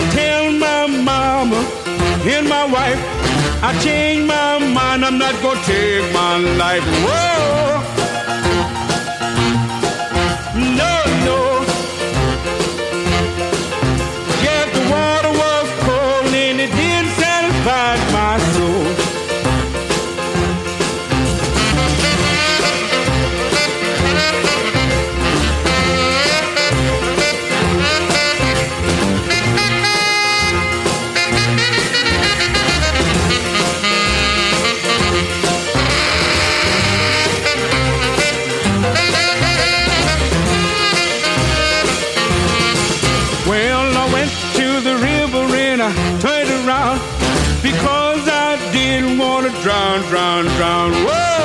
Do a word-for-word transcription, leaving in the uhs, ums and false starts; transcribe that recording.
tell my mama and my wife I changed my mind, I'm not gonna take my life. Whoa, no, no. Yeah, the water was cold and it didn't satisfy my soul. Turned around because I didn't want to drown, drown, drown. Whoa!